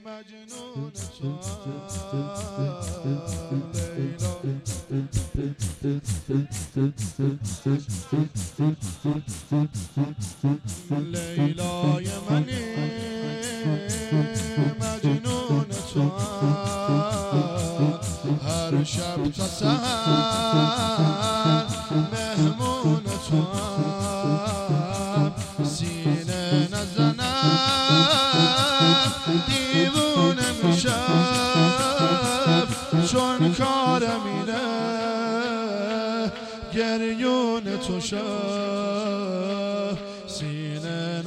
مجنون تو لیلا لیلای منی مجنون تو هر شب تا سحر مهمون تو سینه نزنم دیوونه میشم چون کارم اینه گریون تو شب سینه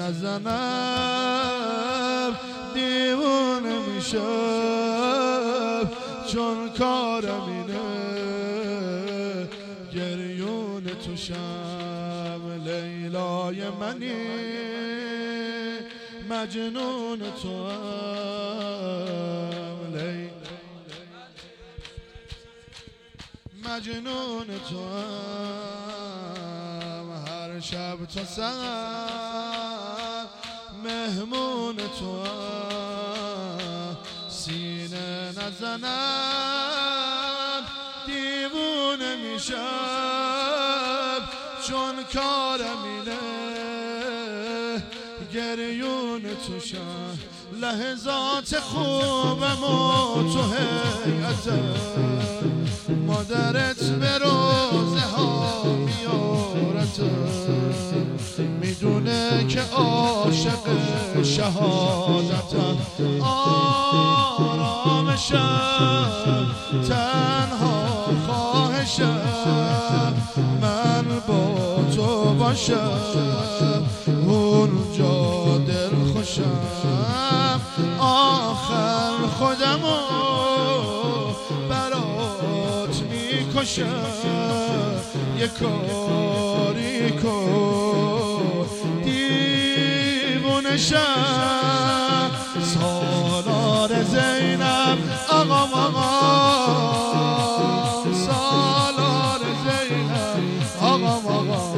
نزنم دیوونه میشم چون کارم اینه گریون تو شب لیلای منی مجنون تو مجنون تو هر شب تا سحر مهمون تو سینه نزنم دیوونه میشم چون کارم اینه گریون تو شم لحظات خوبم و تو حیاتم مادرت به روزه ها میارت میدونه که عاشق شهادتم آرامشم تنها خواهشم من با تو باشم اونجا دل خوشم آخر خودمو برات میکشم یه کاری کن دیوونشم سالار زینب آقا سالار زینب آقا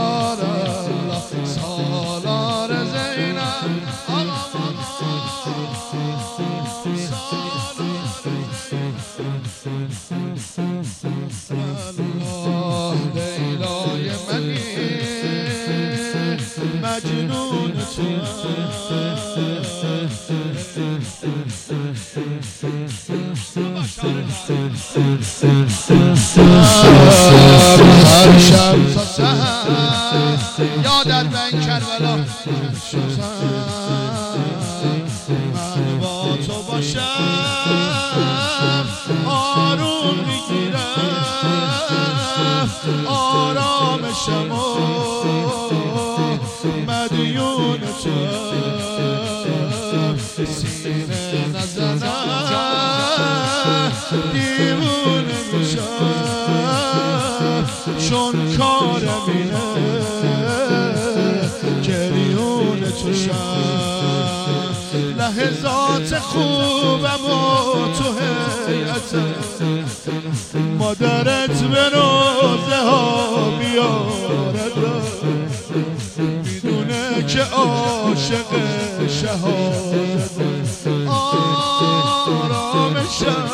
سالار زینب آقا الله لیلای منی مجنون تو هر شب تا سحر یادت به این کربلا من با تو باشم آروم میگیرم آرامشم و مدیون تو سینه نزنم دیوونه میشم چون کارم اینه گریون تو شم لحظات خوبم و تو حیاتم مادرت به روزه ها بیارد میدونه که عاشق شهادت آرامشم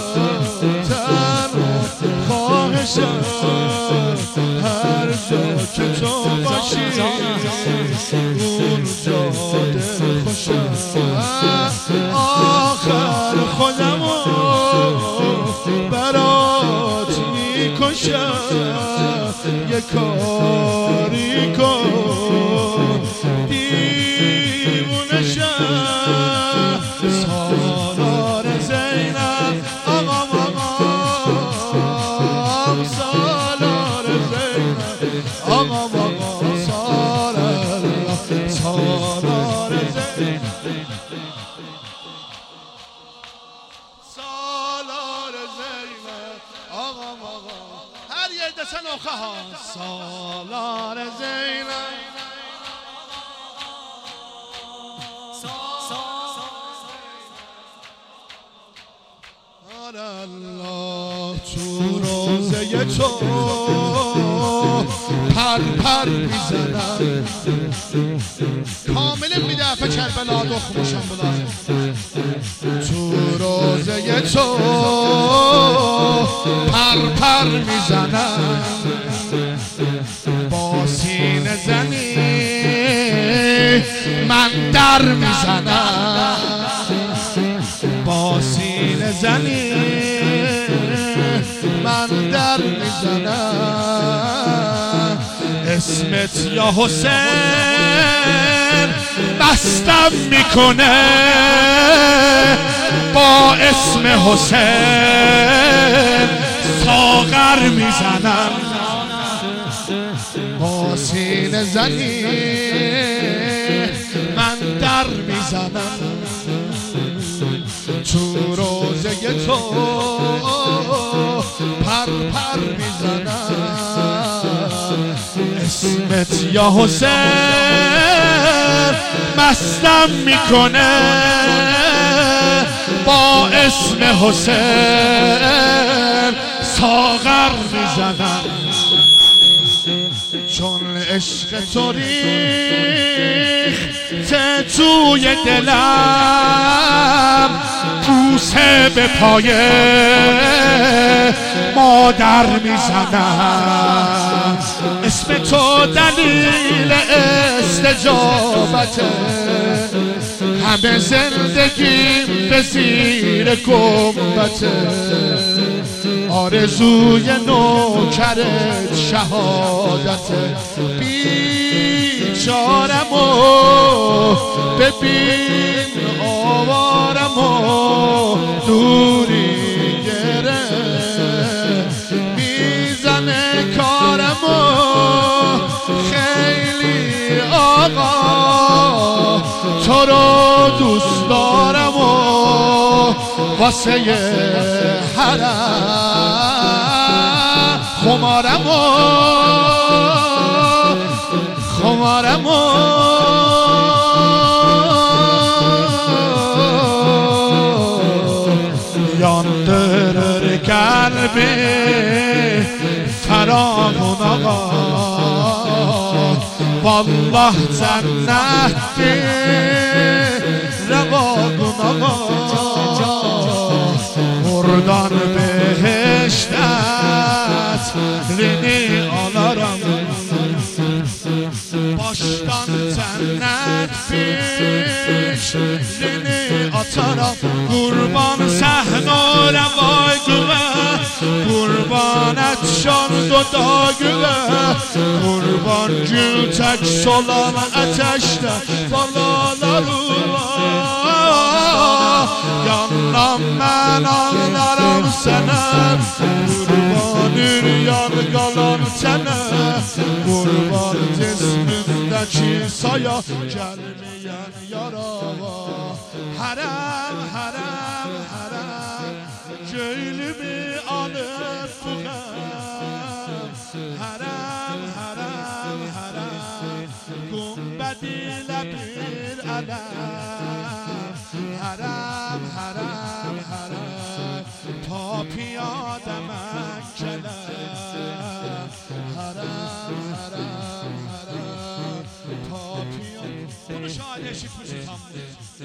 تنها خواهشم هر جا که تو باشی اونجا دل خوشم آخر خودمو برات میکشم یه کاری کن دیوونشم سالار زینب آقا سالار زینب آقا سالار زینب سالار زینب آقا هر یه دسن آخه ها سالار زینب الله تو روزه تو پر پر میزنم کامل میدفع کربلا دخمشم بلازم تو روزه تو پر پر میزنم با سینه زنی من در میزنم با سینه زنی من در میزنم اسمت یا حسین مستم میکنه با اسم حسین ساغر میزنم با سینه زنی من در میزنم تو روزه تو پر پر میزنم اسمت یا حسین مستم میکنه با اسم حسین ساغر میزنم چون عشق تو ریخت توی دلم بوسه به پای مادر میزنم اسم تو دلیل استجابته همه زندگیم به زیر گنبته آرزوی نوکرت شهادته بیچارمو ببین آوارمو دوری گره میزنه کارمو خیلی آقا تو رو دوست دارم و واسه حرم خمارم و yandırır kalbi feragun ağa vallah cennettir revagun ağa buradan beheştetrini alaram baştan cennet fikrini atarım kurban sehnore vay güve kurban et şan dodagüve kurban gül tek solan ateşte balalarıma yanlam ben ağlarım sana kurbanır yargalan sana kurban cismindeki saya gelmeyen yarava haram haram haram gönlümü alıp buğam haram haram haram gumbediyle bir alem haram haram haram ta piyade Mekke'ler haram haram haram ta piyade bunu şahane eşit bu tutamlı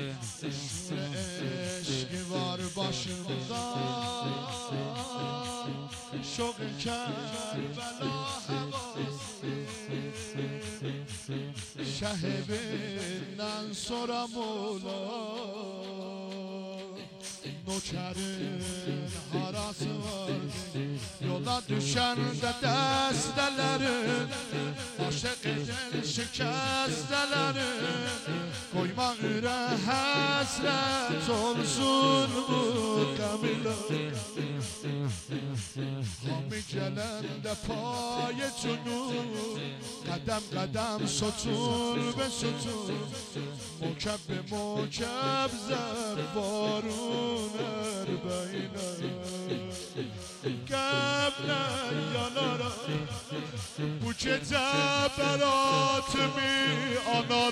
eşki var başımda şok Kerbela havası şehibinden sonra Mola Noçerin harası var yola düşen de destelerin aşık eden şikestelerin koyma üre hasret olsun bu kamile hami gelen de payetunu kadem kadem sotur ve sotur mokeb be mokeb zerbarun erbeyler قبل یانارم bu gece beratımı anan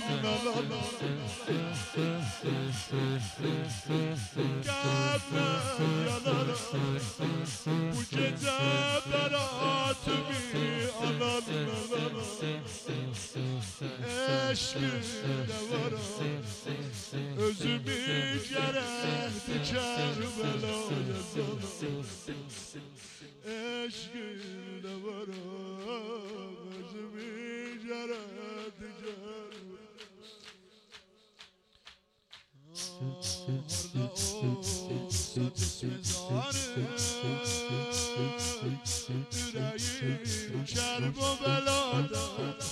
Gebe yanarım bu gece beratımı anan Eşkinde varım özümü gerehdi Kerbela'ya zanım Eşkinde varım özümü gerehdi Kerbela'ya Harda olsa cismi zarım Yüreğim kerb o belada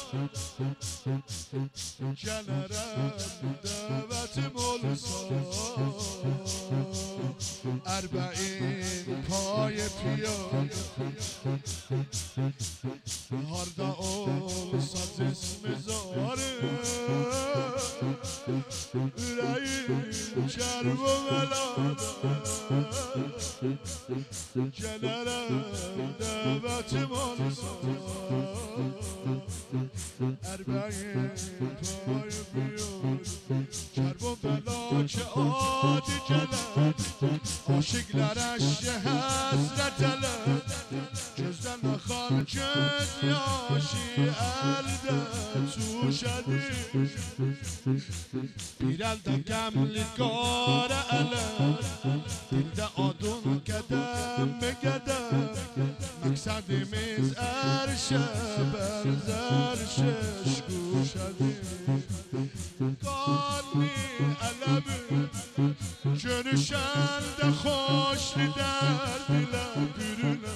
Gelirim davetim olsa Erbeğin payı piyade Harda olsa cismi zarım Yüreğim kerb o belada Gelirim davetim olsa Erbeğin payı piyade Kerb o bela ki adi gelir Aşıklar eşi hasret eler Gözden akar göz yaşı elde tuşedir Bir elde gemli kare eler Dilde adın gedem gedem Maksadimiz erşe benzer şeş kuşedir Kalbi elemi Görüşen de hoş derdile bürüle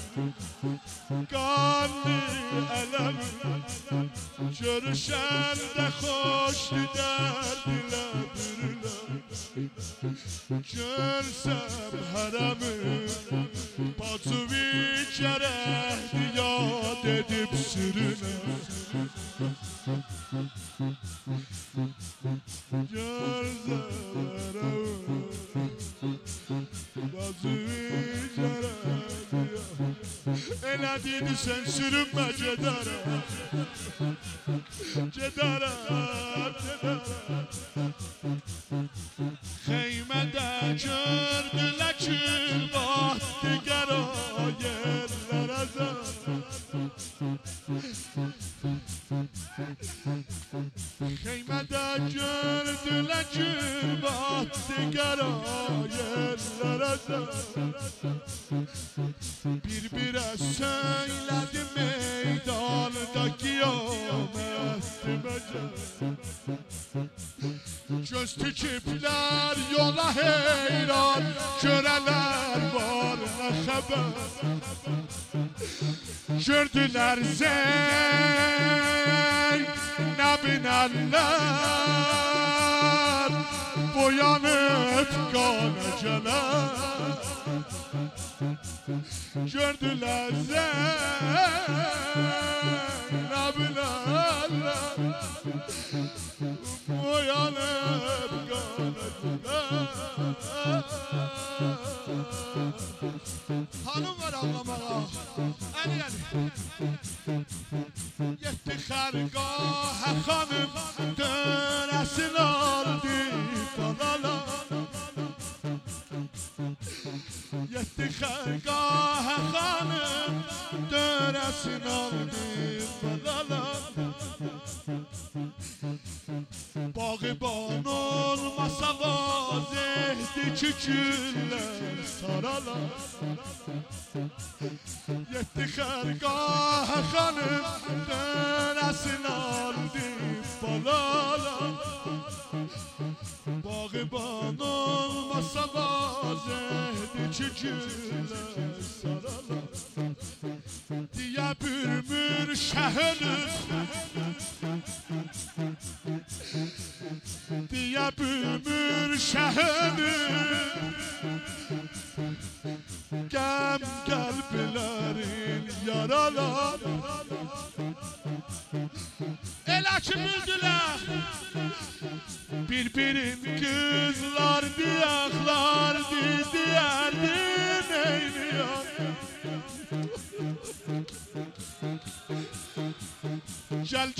Kalbi elemi Görüşen de hoş derdile bürüle Görsem haremi Batı bir kere yad edip sürüne Görsem haremi Batı bir kere Elədiydi sen sürünme cedara Cedara Xeymədə gördülər ki Vaxt digər o yerlər azar Xeymədə gördülər ki Vaxt digər o yerlər azar Bir-birə söylədi meydanda qiyamətdi məcəl Göz tikiblər yola heyran Görələr var nə xəbər Gördülər Zeynəbin əllər Boyanıb qana gələr Gördülər Zeynəbin əllər Boyanıb qana gələr Hanım var ağlamağa Əli Yetti xərqahə xanım Dönəsin aldı balalar Yetti xərqahə xanım Dönəsin aldı balalar Bağıban olmasa vazihdi ki güller saralar Yetti xərqahə xanım Dönəsin aldı balalar Bağıban olmasa vazihdi ki güller saralar Diye bürmür şəhülür Diye bürmür şəhülür Gəm qəlblərin yaralar Elə ki bildilər Bir-birin kızlar diyaklar Diyardin eyniyor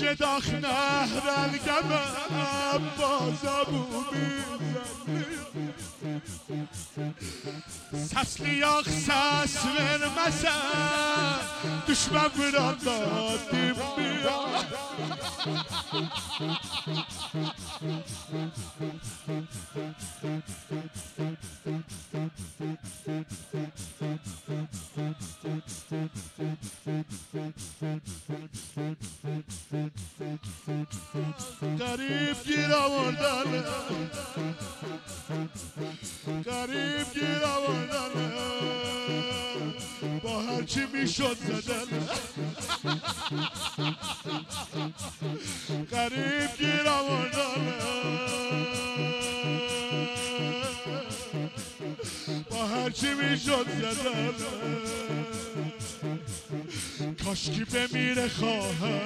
داخ نهرلگم بازمو میزنی سسلی یاخ سس vermesen düşman burada dibbiya Garip gir avurdan Garip gir avurdan با هر چی میشد زدن غریب گیر آوردن با هر چی میشد زدن کاشکی بمیره خواهر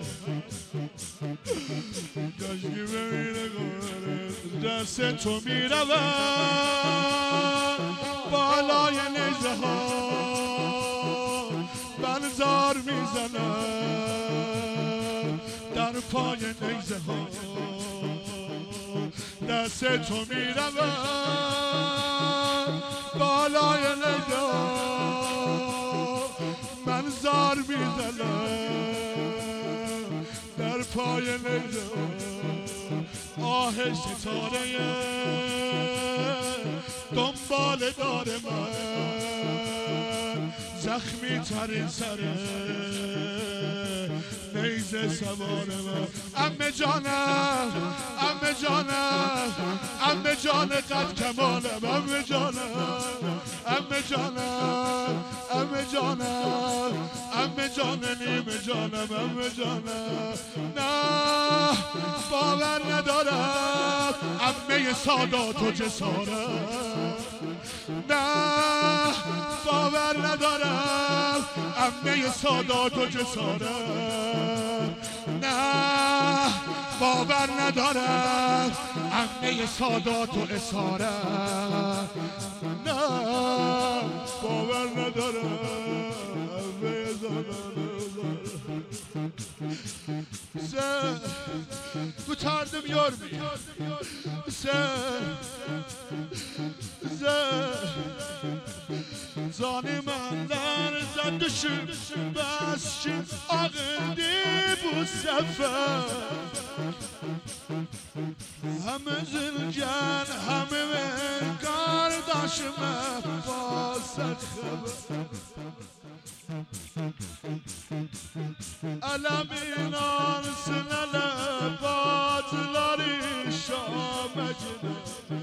کاشکی بمیره خواهر دست تو میروم بالای نیزه ها بنزار میزنم در پای نیزه ها دست تو میروم بالای نیزه ها بنزار میزنم در پای نیزه ها آه ستاره دنبال دار من زخمی ترین سره نیزه سوار من عمه جانم عمه جانم عمه جان قد کمالم عمه جانم عمه جانم عمه جانم عمه جان نیمه جانم عمه جانم نه باور ندارم عمه سادات و جسارم نه باور ندارم عمه سادات و جسارم نه باور ندارم عمه سادات و اسارم نه باور ندارم عمه سادات و sen kurtardım yormuyor sen zalimenlerden düşünmez kim ağırdı bu sefer hem üzülgen hem ben kardeşime basak Ələmin ansın ələ bacıları şaməcini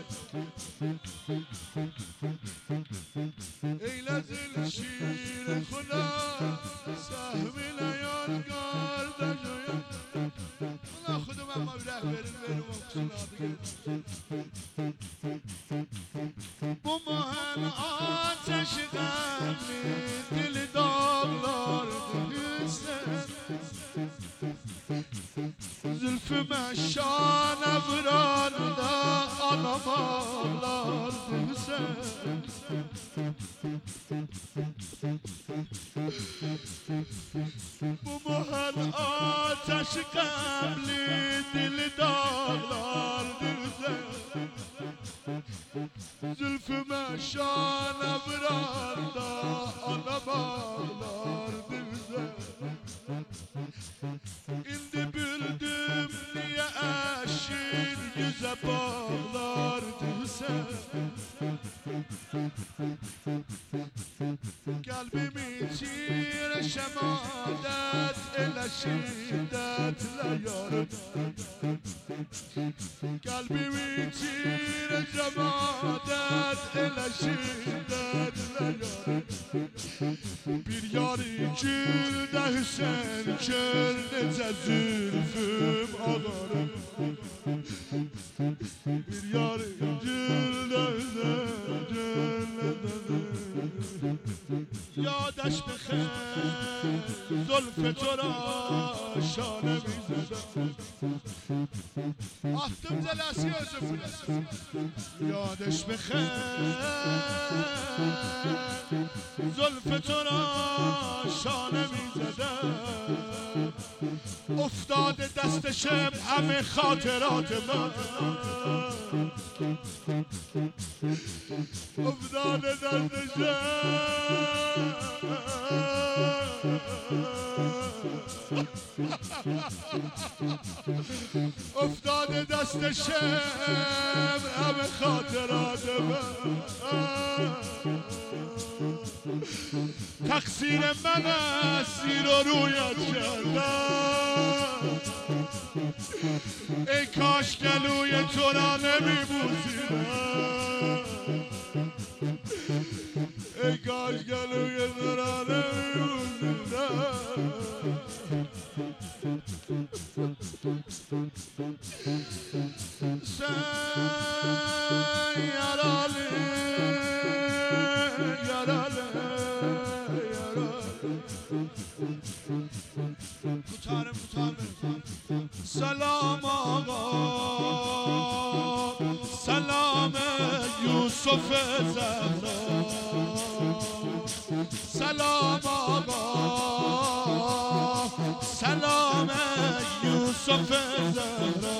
Eyləzil şiir xuna səhvilə yan qardaşıyım Buna xudum əmma ürək verin oxusun adı Bu mühən ateşi qəmli dili dağlar Zülfüme şane vuranda anam ağlardı sen Bu muhal ateşi qəmli dili dağlardı sen Zülfüme şane vuranda anam ağlardı sen İndi bildim niye eşin yüze bağlardı sen Kalbimi çire şemadet ele şiddetle yarım Kalbimi çire şemadet ele şiddetle yarım Bir yarı gülde Hüseyin gör nece zülfüm ağarım Bir yarı gülde Hüseyin gör nece zülfüm یادش بخیر زلف تو را شانه میزدم attım zelasi özüm یادش بخیر زلف تو را شانه میزدم افتاده دست شب همه خاطرات من افتاده دست شب افتاده دست شب همه خاطرات من تقصیر من است زیر و رویت کردم ای کاش گلوی تو را نمیبوسیدم ای کاش گلوی تو را نمیبوسیدم یارالی یارالی سلام آقا سلام یوسف زهرا سلام آقا سلام یوسف زهرا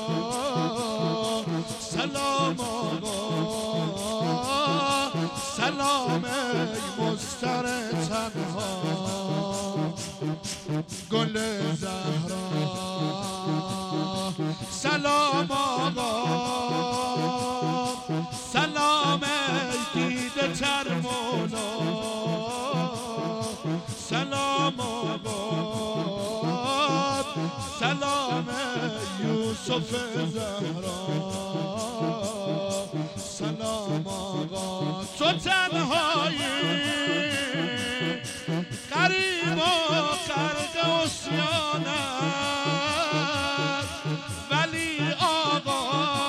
سلام آقا سلام مستر تنها گل زهرا سلام آقا سلام دیده تر مولا سلام آقا سلام یوسف زهرا سلام آقا تو تنهایی غریب و غرق عصیانت ولی آقا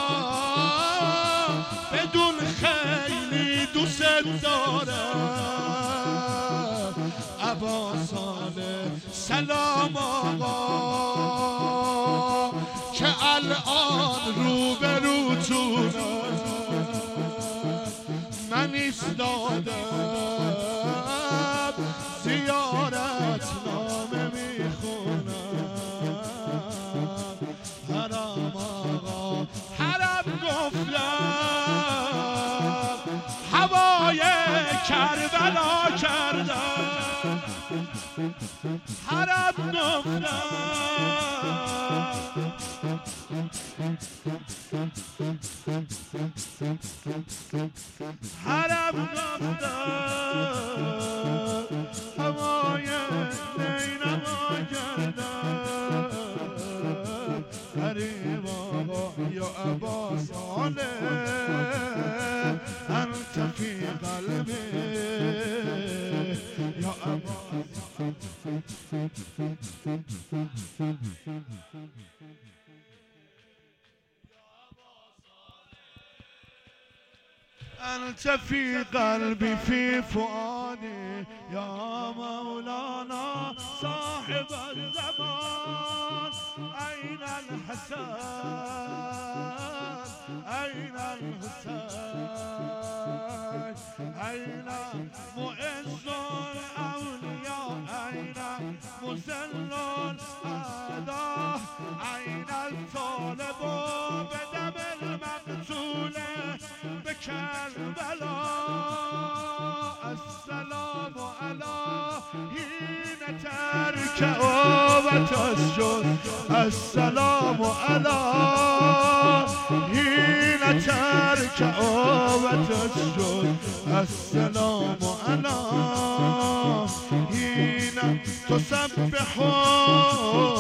بدون خیلی دوست دارم عباسانه سلام آقا که الان روبروتونم من ایستادم زیارت نامه میخونم حرم آقا حرم گفتم هوای کربلا کردم حرم گفتم حرم گفتم هوای نینما کردم حریم آقا یا عباسانه انت فی قلبی یا عباسانه أنت في قلبي في فؤادي يا مولانا صاحب الزمان أين الحسن أين الحسين أين معز الأولياء أين مسل الأعداء أين الطالب بدم المقتول بكربلا السلام على حين تركع وتسجد السلام على حين تركع وتسجد السلام على حين تسبح